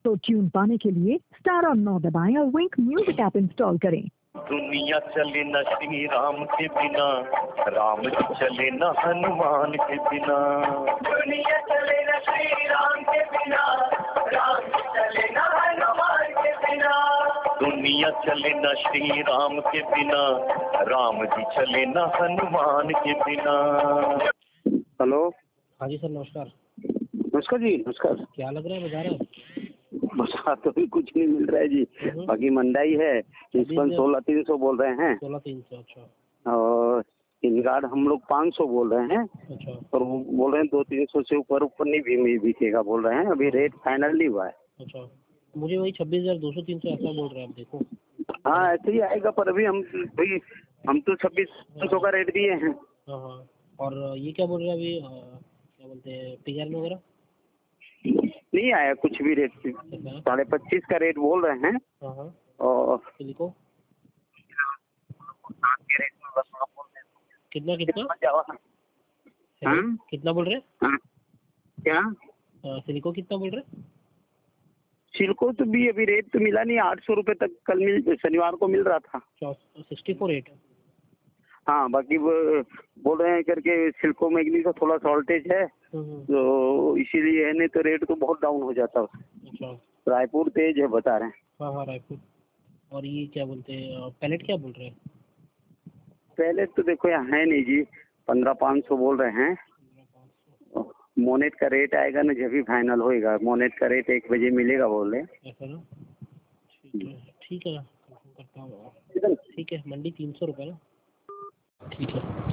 Auto tune पाने के लिए स्टार और 9 दबाएं और विंक म्यूजिक ऐप इंस्टॉल करें। दुनिया चले न श्री राम के बिना, राम जी चले न हनुमान के बिना। दुनिया चले न श्री राम के बिना, राम जी चले न हनुमान के बिना। दुनिया चले न श्री राम के बिना, राम जी चले न हनुमान के बिना। हेलो। हाँ जी सर, नमस्कार। नमस्कार जी, नमस्कार। क्या लग रहा है बाजार है? बाजार तो भी कुछ नहीं मिल रहा है जी। बाकी मंडाई है, इस पर 16,300 बोल रहे हैं। 16,300, अच्छा। और इनगार्ड हम लोग 500 बोल रहे हैं। अच्छा। और वो बोल रहे हैं 200-300 से ऊपर नहीं भी बिकेगा बोल रहे हैं। अभी रेट फाइनल नहीं हुआ है। अच्छा, मुझे वही 26,200-300 ऐसा बोल रहे हैं, आप देखो। हाँ, ऐसे ही आएगा, पर अभी हम तो 2600 का रेट दिए हैं। हाँ हाँ। और ये क्या बोल रहे हैं अभी, क्या बोलते हैं, टीआर वगैरह नहीं आया कुछ भी रेट। 25.5 का रेट बोल रहे हैं। हाँ हाँ। और सिलिको कितना कितना बोल रहे हैं? क्या सिलिको कितना बोल रहे हैं? सिल्को तो भी अभी रेट तो मिला नहीं। 800 रुपए तक कल शनिवार को मिल रहा था। 64.8। हाँ, बाकी वो बोल रहे हैं करके सिल्को मैग्नीज का थोड़ा शॉर्टेज है, तो इसीलिए है, नहीं तो रेट तो बहुत डाउन हो जाता है। अच्छा। रायपुर तेज है बता रहे हैं। हाँ हाँ, रायपुर। और ये क्या बोलते हैं, पैलेट क्या बोल रहे हैं? पहले तो देखो यहाँ है नहीं जी, 15,500 बोल रहे हैं। मोनेट का रेट आएगा ना जब भी फाइनल होएगा। मोनेट का रेट 1 बजे मिलेगा बोल रहे हैं। ऐसा ना? ठीक है, करता हूँ। ठीक है, मंडी 300 रुपये ना? ठीक है।